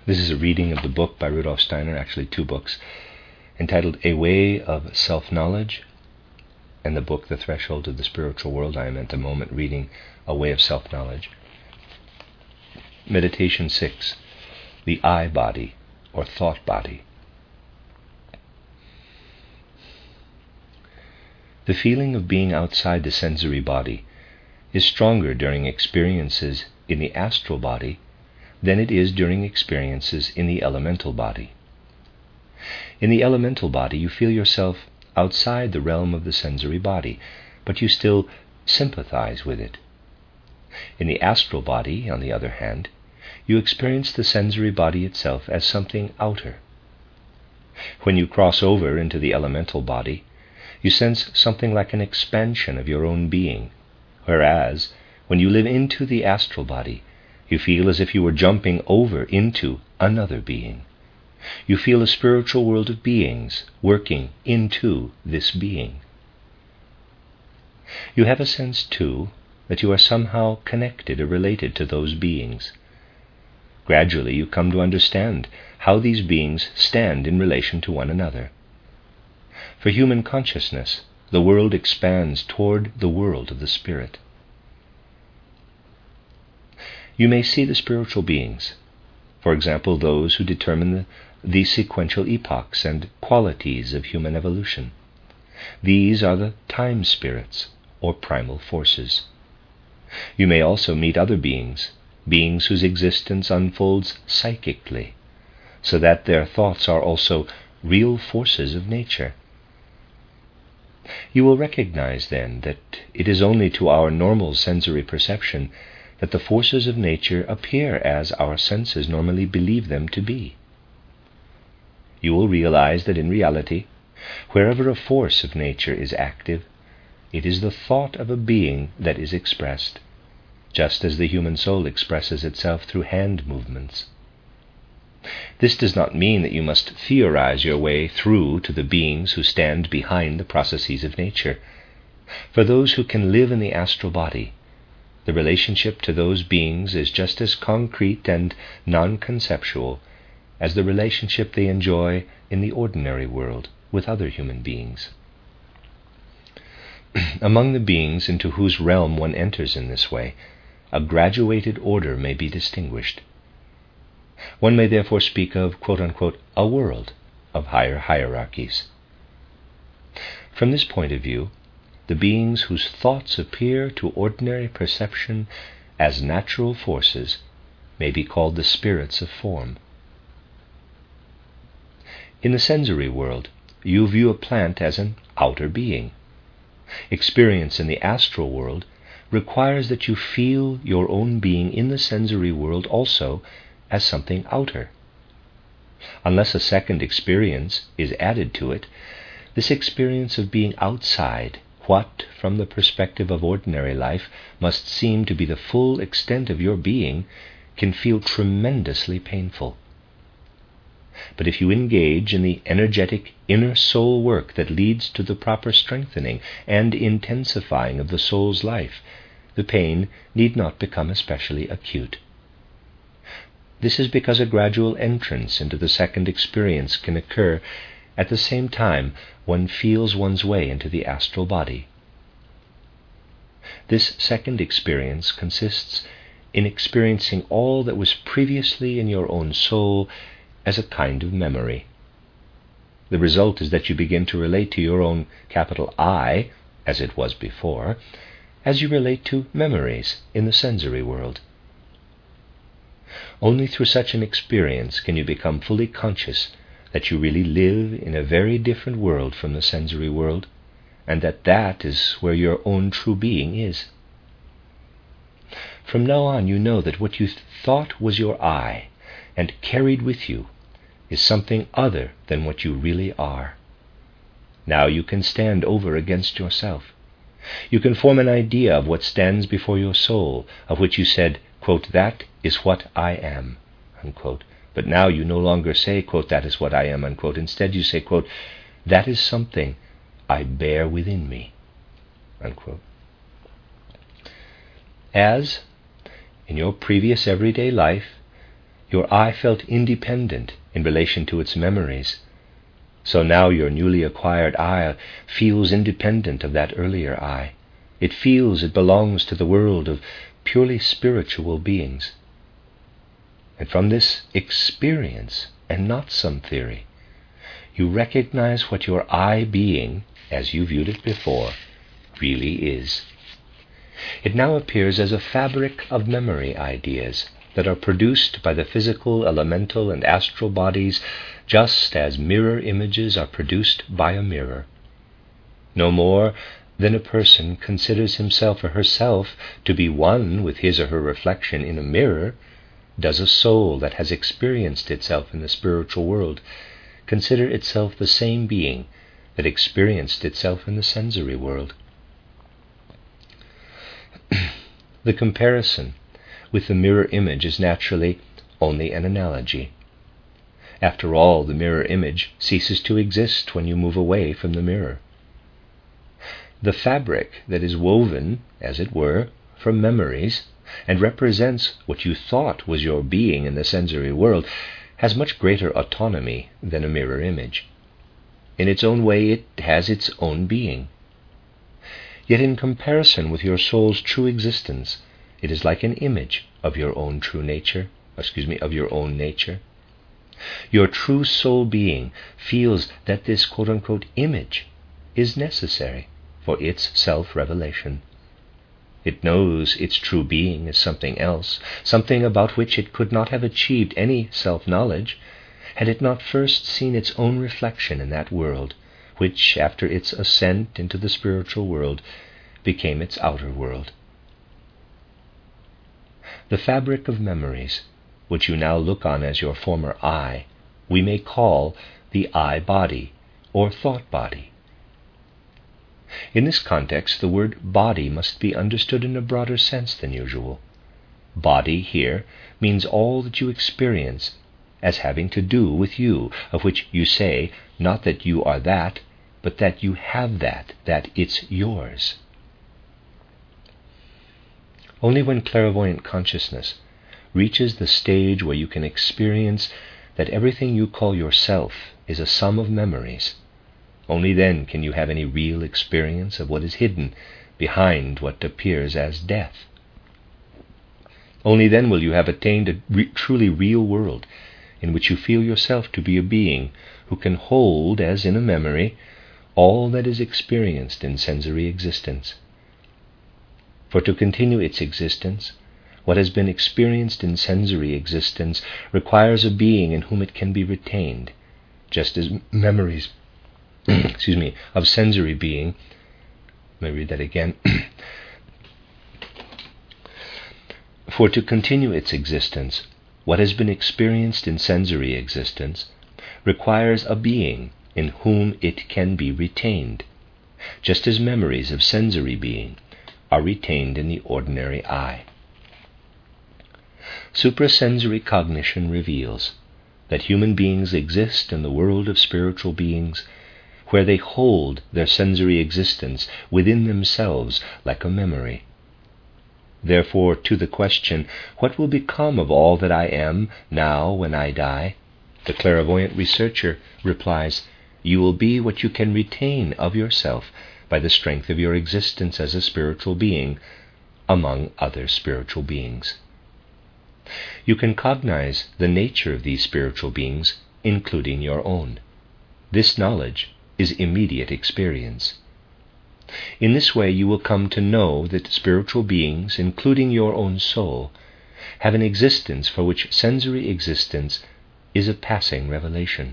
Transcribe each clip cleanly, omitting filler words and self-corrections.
This is a reading of the book by Rudolf Steiner, actually two books, entitled A Way of Self-Knowledge, and the book The Threshold of the Spiritual World. I am at the moment reading A Way of Self-Knowledge. Meditation 6, the I-body, or thought body. The feeling of being outside the sensory body is stronger during experiences in the astral body than it is during experiences in the elemental body. In the elemental body, you feel yourself outside the realm of the sensory body, but you still sympathize with it. In the astral body, on the other hand, you experience the sensory body itself as something outer. When you cross over into the elemental body, you sense something like an expansion of your own being, whereas when you live into the astral body, you feel as if you were jumping over into another being. You feel a spiritual world of beings working into this being. You have a sense, too, that you are somehow connected or related to those beings. Gradually you come to understand how these beings stand in relation to one another. For human consciousness, the world expands toward the world of the spirit. You may see the spiritual beings, for example, those who determine the sequential epochs and qualities of human evolution. These are the time spirits, or primal forces. You may also meet other beings whose existence unfolds psychically, so that their thoughts are also real forces of nature. You will recognize then that it is only to our normal sensory perception that the forces of nature appear as our senses normally believe them to be. You will realize that in reality, wherever a force of nature is active, it is the thought of a being that is expressed, just as the human soul expresses itself through hand movements. This does not mean that you must theorize your way through to the beings who stand behind the processes of nature. For those who can live in the astral body, the relationship to those beings is just as concrete and non-conceptual as the relationship they enjoy in the ordinary world with other human beings. Among the beings into whose realm one enters in this way, a graduated order may be distinguished. One may therefore speak of, quote-unquote, a world of higher hierarchies. From this point of view, the beings whose thoughts appear to ordinary perception as natural forces may be called the spirits of form. In the sensory world, you view a plant as an outer being. Experience in the astral world requires that you feel your own being in the sensory world also as something outer. Unless a second experience is added to it, this experience of being outside what, from the perspective of ordinary life, must seem to be the full extent of your being, can feel tremendously painful. But if you engage in the energetic inner soul work that leads to the proper strengthening and intensifying of the soul's life, the pain need not become especially acute. This is because a gradual entrance into the second experience can occur at the same time one feels one's way into the astral body. This second experience consists in experiencing all that was previously in your own soul as a kind of memory. The result is that you begin to relate to your own capital I, as it was before, as you relate to memories in the sensory world. Only through such an experience can you become fully conscious that you really live in a very different world from the sensory world, and that is where your own true being is. From now on you know that what you thought was your I, and carried with you, is something other than what you really are. Now you can stand over against yourself. You can form an idea of what stands before your soul, of which you said, quote, that is what I am, unquote. But now you no longer say, quote, that is what I am, unquote. Instead you say, quote, that is something I bear within me, unquote. As, in your previous everyday life, your I felt independent in relation to its memories. So now your newly acquired I feels independent of that earlier I. It feels it belongs to the world of purely spiritual beings. And from this experience, and not some theory, you recognize what your I being, as you viewed it before, really is. It now appears as a fabric of memory ideas that are produced by the physical, elemental, and astral bodies, just as mirror images are produced by a mirror. No more than a person considers himself or herself to be one with his or her reflection in a mirror, does a soul that has experienced itself in the spiritual world consider itself the same being that experienced itself in the sensory world. The comparison with the mirror image is naturally only an analogy. After all, the mirror image ceases to exist when you move away from the mirror. The fabric that is woven, as it were, from memories and represents what you thought was your being in the sensory world has much greater autonomy than a mirror image. In its own way, it has its own being. Yet in comparison with your soul's true existence, it is like an image of your own nature. Your true soul being feels that this quote-unquote image is necessary for its self-revelation. It knows its true being is something else, something about which it could not have achieved any self-knowledge had it not first seen its own reflection in that world, which, after its ascent into the spiritual world, became its outer world. The fabric of memories, which you now look on as your former I, we may call the I-body, or thought body. In this context, the word body must be understood in a broader sense than usual. Body here means all that you experience as having to do with you, of which you say, not that you are that, but that you have that it's yours. Only when clairvoyant consciousness reaches the stage where you can experience that everything you call yourself is a sum of memories, only then can you have any real experience of what is hidden behind what appears as death. Only then will you have attained a truly real world in which you feel yourself to be a being who can hold, as in a memory, all that is experienced in sensory existence. For to continue its existence, what has been experienced in sensory existence requires a being in whom it can be retained, just as memories of sensory being. Let me read that again. For to continue its existence, what has been experienced in sensory existence requires a being in whom it can be retained, just as memories of sensory being are retained in the ordinary I. Suprasensory cognition reveals that human beings exist in the world of spiritual beings where they hold their sensory existence within themselves like a memory. Therefore, to the question, what will become of all that I am now when I die? The clairvoyant researcher replies, you will be what you can retain of yourself by the strength of your existence as a spiritual being among other spiritual beings. You can cognize the nature of these spiritual beings, including your own. This knowledge is immediate experience. In this way you will come to know that spiritual beings, including your own soul, have an existence for which sensory existence is a passing revelation.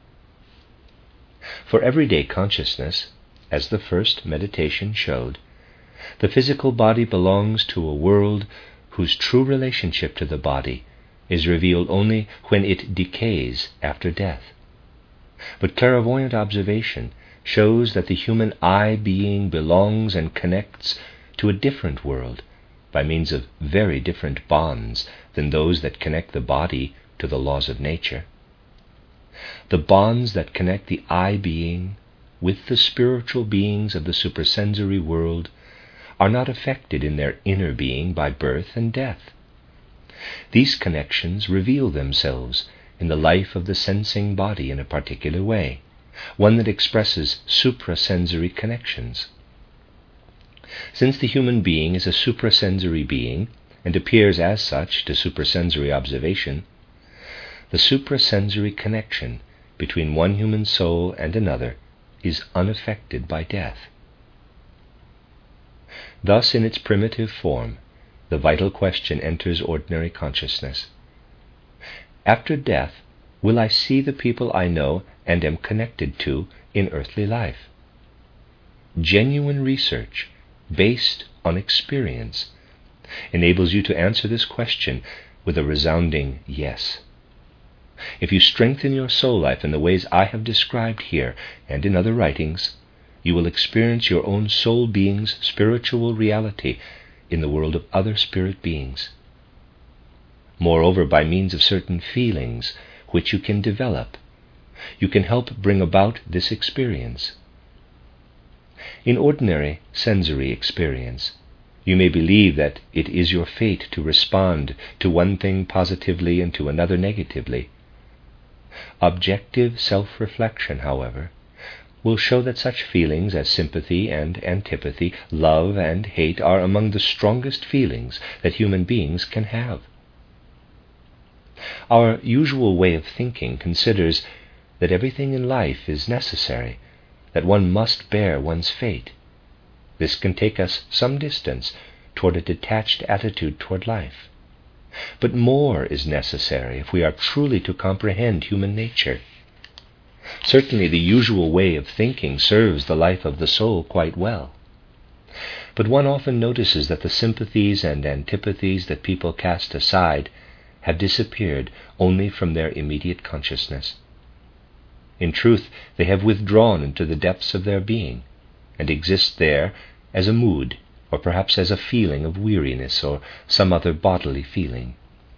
For everyday consciousness, as the first meditation showed, the physical body belongs to a world whose true relationship to the body is revealed only when it decays after death. But clairvoyant observation shows that the human I being belongs and connects to a different world by means of very different bonds than those that connect the body to the laws of nature. The bonds that connect the I being with the spiritual beings of the suprasensory world are not affected in their inner being by birth and death. These connections reveal themselves in the life of the sensing body in a particular way, one that expresses suprasensory connections. Since the human being is a suprasensory being and appears as such to suprasensory observation, the suprasensory connection between one human soul and another is unaffected by death. Thus, in its primitive form, the vital question enters ordinary consciousness. After death, will I see the people I know and am connected to in earthly life? Genuine research, based on experience, enables you to answer this question with a resounding yes. If you strengthen your soul life in the ways I have described here and in other writings, you will experience your own soul being's spiritual reality in the world of other spirit beings. Moreover, by means of certain feelings which you can develop, you can help bring about this experience. In ordinary sensory experience, you may believe that it is your fate to respond to one thing positively and to another negatively. Objective self-reflection, however, will show that such feelings as sympathy and antipathy, love and hate are among the strongest feelings that human beings can have. Our usual way of thinking considers that everything in life is necessary, that one must bear one's fate. This can take us some distance toward a detached attitude toward life. But more is necessary if we are truly to comprehend human nature. Certainly the usual way of thinking serves the life of the soul quite well. But one often notices that the sympathies and antipathies that people cast aside have disappeared only from their immediate consciousness. In truth, they have withdrawn into the depths of their being, and exist there as a mood, or perhaps as a feeling of weariness or some other bodily feeling.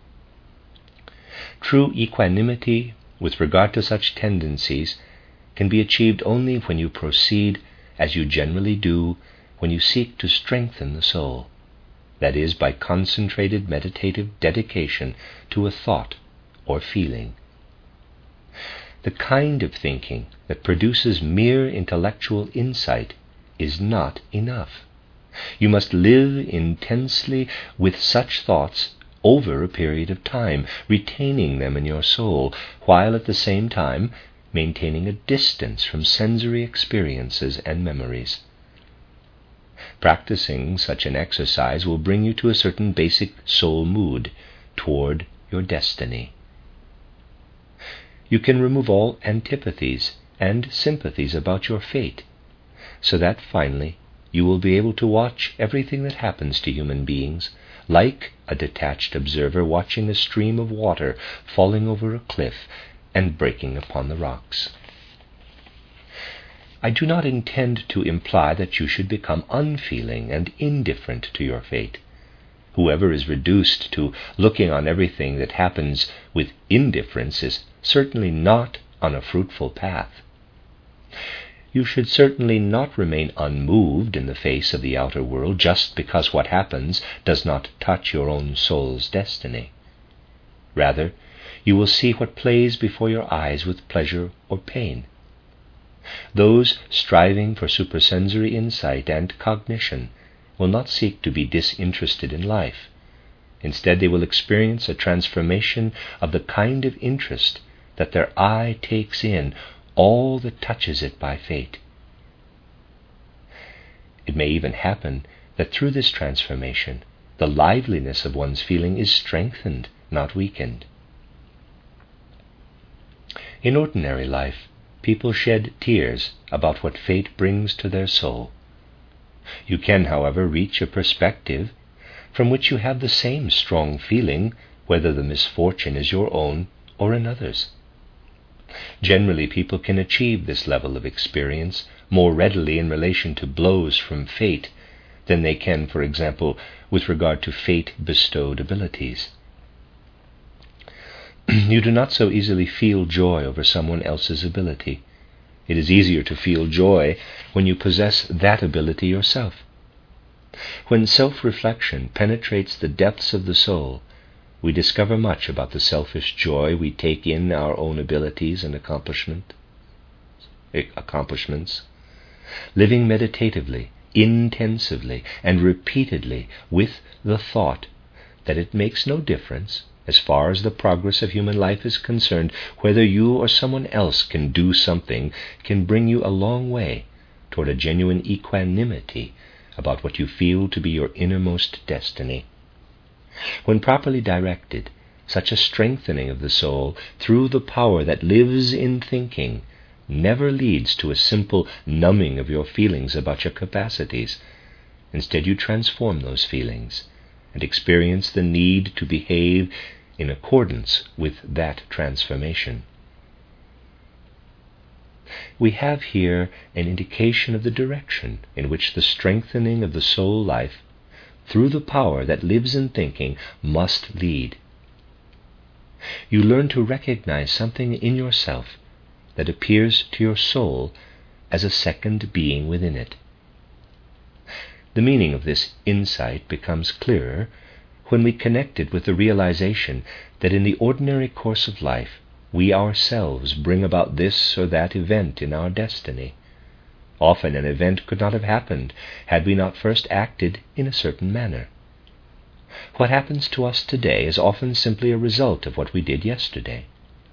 True equanimity with regard to such tendencies can be achieved only when you proceed, as you generally do, when you seek to strengthen the soul, that is, by concentrated meditative dedication to a thought or feeling. The kind of thinking that produces mere intellectual insight is not enough. You must live intensely with such thoughts over a period of time, retaining them in your soul, while at the same time maintaining a distance from sensory experiences and memories. Practicing such an exercise will bring you to a certain basic soul mood toward your destiny. You can remove all antipathies and sympathies about your fate, so that finally you will be able to watch everything that happens to human beings like a detached observer watching a stream of water falling over a cliff and breaking upon the rocks. I do not intend to imply that you should become unfeeling and indifferent to your fate. Whoever is reduced to looking on everything that happens with indifference is certainly not on a fruitful path. You should certainly not remain unmoved in the face of the outer world just because what happens does not touch your own soul's destiny. Rather, you will see what plays before your eyes with pleasure or pain. Those striving for suprasensory insight and cognition will not seek to be disinterested in life. Instead, they will experience a transformation of the kind of interest that their eye takes in all that touches it by fate. It may even happen that through this transformation, the liveliness of one's feeling is strengthened, not weakened. In ordinary life, people shed tears about what fate brings to their soul. You can, however, reach a perspective from which you have the same strong feeling, whether the misfortune is your own or another's. Generally, people can achieve this level of experience more readily in relation to blows from fate than they can, for example, with regard to fate-bestowed abilities. You do not so easily feel joy over someone else's ability. It is easier to feel joy when you possess that ability yourself. When self-reflection penetrates the depths of the soul, we discover much about the selfish joy we take in our own abilities and accomplishments. Living meditatively, intensively, and repeatedly with the thought that it makes no difference, as far as the progress of human life is concerned, whether you or someone else can do something, can bring you a long way toward a genuine equanimity about what you feel to be your innermost destiny. When properly directed, such a strengthening of the soul through the power that lives in thinking never leads to a simple numbing of your feelings about your capacities. Instead, you transform those feelings and experience the need to behave in accordance with that transformation. We have here an indication of the direction in which the strengthening of the soul life through the power that lives in thinking must lead. You learn to recognize something in yourself that appears to your soul as a second being within it. The meaning of this insight becomes clearer when we connect it with the realization that in the ordinary course of life we ourselves bring about this or that event in our destiny. Often an event could not have happened had we not first acted in a certain manner. What happens to us today is often simply a result of what we did yesterday.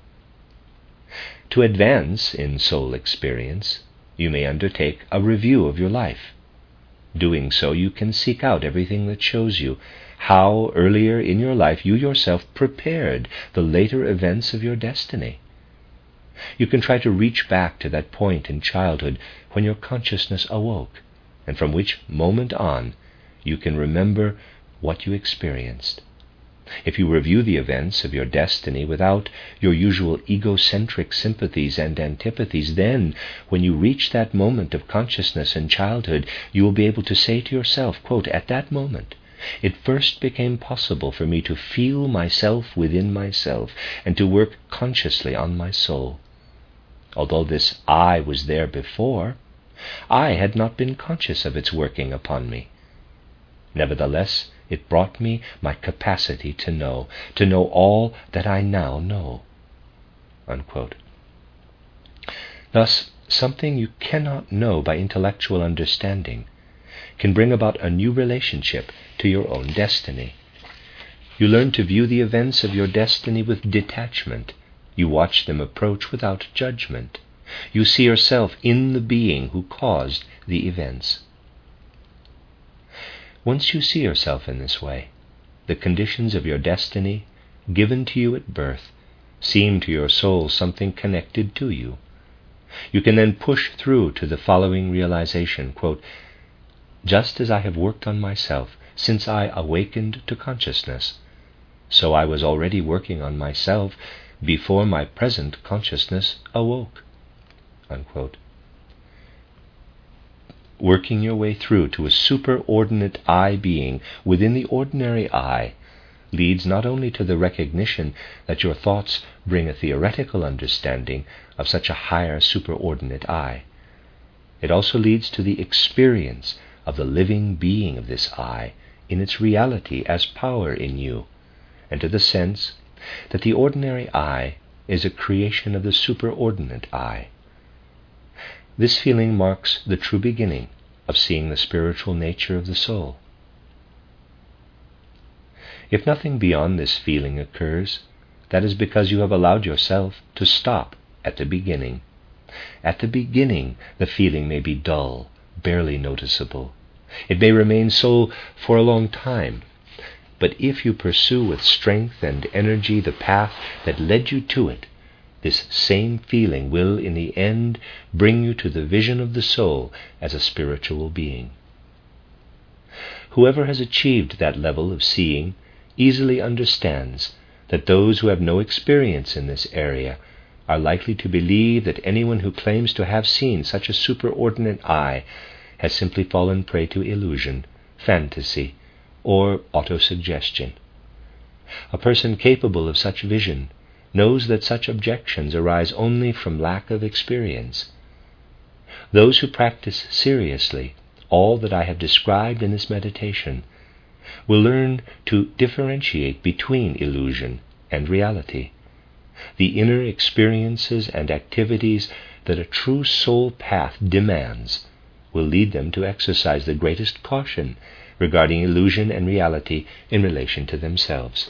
To advance in soul experience, you may undertake a review of your life. Doing so, you can seek out everything that shows you how earlier in your life you yourself prepared the later events of your destiny. You can try to reach back to that point in childhood when your consciousness awoke, and from which moment on you can remember what you experienced. If you review the events of your destiny without your usual egocentric sympathies and antipathies, then, when you reach that moment of consciousness in childhood, you will be able to say to yourself, quote, "At that moment, it first became possible for me to feel myself within myself and to work consciously on my soul. Although this I was there before, I had not been conscious of its working upon me. Nevertheless, it brought me my capacity to know all that I now know." Unquote. Thus, something you cannot know by intellectual understanding can bring about a new relationship to your own destiny. You learn to view the events of your destiny with detachment. You watch them approach without judgment. You see yourself in the being who caused the events. Once you see yourself in this way, the conditions of your destiny, given to you at birth, seem to your soul something connected to you. You can then push through to the following realization, quote, "Just as I have worked on myself since I awakened to consciousness, so I was already working on myself before my present consciousness awoke." Unquote. Working your way through to a superordinate I being within the ordinary I leads not only to the recognition that your thoughts bring a theoretical understanding of such a higher superordinate I. It also leads to the experience of the living being of this I in its reality as power in you, and to the sense that the ordinary I is a creation of the superordinate I. This feeling marks the true beginning of seeing the spiritual nature of the soul. If nothing beyond this feeling occurs, that is because you have allowed yourself to stop at the beginning. At the beginning, the feeling may be dull, barely noticeable. It may remain so for a long time. But if you pursue with strength and energy the path that led you to it, this same feeling will, in the end, bring you to the vision of the soul as a spiritual being. Whoever has achieved that level of seeing easily understands that those who have no experience in this area are likely to believe that anyone who claims to have seen such a superordinate I has simply fallen prey to illusion, fantasy, or autosuggestion. A person capable of such vision knows that such objections arise only from lack of experience. Those who practice seriously all that I have described in this meditation will learn to differentiate between illusion and reality. The inner experiences and activities that a true soul path demands will lead them to exercise the greatest caution regarding illusion and reality in relation to themselves.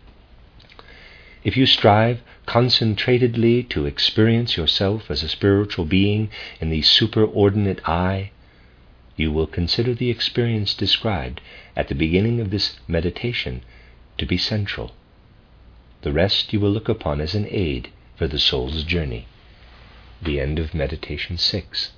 If you strive concentratedly to experience yourself as a spiritual being in the superordinate I, you will consider the experience described at the beginning of this meditation to be central. The rest you will look upon as an aid for the soul's journey. The end of Meditation 6.